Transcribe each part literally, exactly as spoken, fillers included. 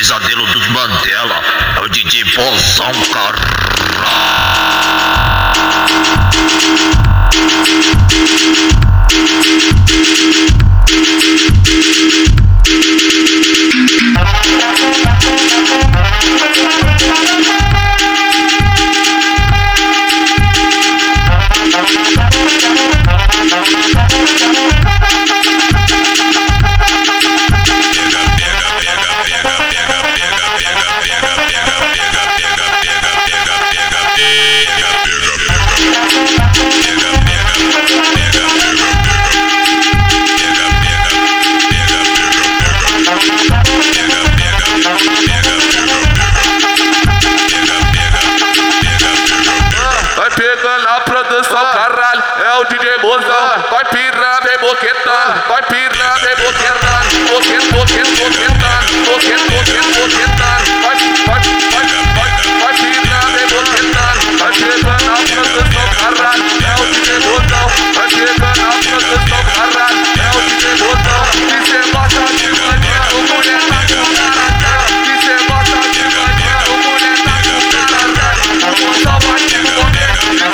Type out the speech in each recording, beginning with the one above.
Pesadelo dos Mandela, é o D J Pozão, cara. Na produção, caralho, é o D J Mozão. Vai pirar, vem boquetando, vai pirar, vem boquetando, boquetando, boquetando, boquetando, boquetando, boquetando, boquetando. Vai, vai, vai, vai, vai pirar, vem boquetando. Vai pegando na produção, caralho, é o D J Mozão. Vai pegando na produção, caralho, é o D J Mozão. E cê gosta de manhã, o mulher tá com cara. E cê gosta de manhã, o mulher tá com cara. O Mozão vai te comer.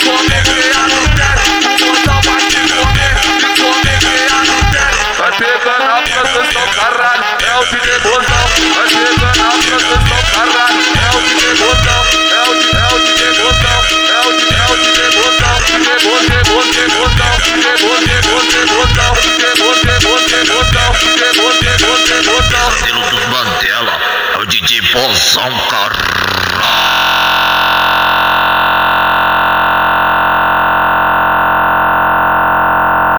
Vai pegando a produção, caralho, é o D J Mozão. Vai pegando a produção, caralho, é o D J Mozão. É o D J Mozão, é o D J Mozão. D J Mozão, D J Mozão, D J Mozão, D J Mozão, D J Mozão. Pesadelo dos Mandela, é o D J Pozão, cara.